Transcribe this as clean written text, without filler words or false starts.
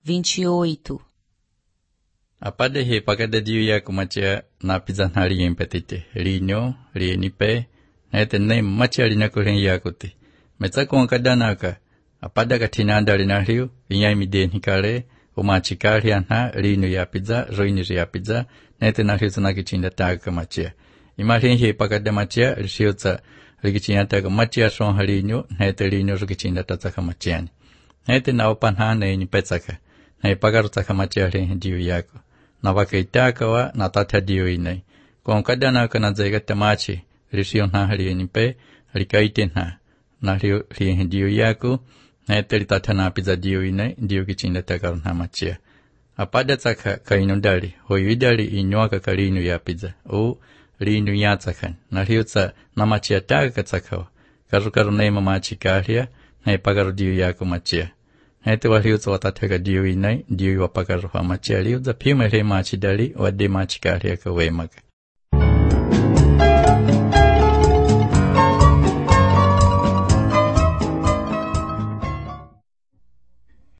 28. Apade he pakada diu ya kumachia na pizza nari empatite. Rino, rienipe, nete ne machia rinakuren yakuti. Metsako ankadanaka. Apada katinanda rinariu, inyamide nikare, umachikari anha, rino ya pizza, roini ya pizza, nete nariu sanakichinda taga machia. Imarin he pakada machia, rishiotsa, rikichinda taga machia son harino, nete rino rikichinda tataka machiani. Nete na opanha ne nipetsaka. Na ipagarutsaka machia rin diu yako. Na wakaitaka wa na tata diu inai. Kwa mkadanaka na zaigata machi, rishion na rienipe, rikaite na rin diu yako, nete ritata na pizza diu inai, diu kichinda taga na machia. Apada tsaka kainundari, hoyuidari inyuaka karinu ya pizza, o rinu ya tsakan, na riutsa na machia taga katsakawa, karukaru nema machi kahria, na ipagaru diu yako machia. Nete wa riutsa watatega diu inai, diu wapagaru wa machia riutsa, piume re machi dari, wade machi kahria ka wemaga.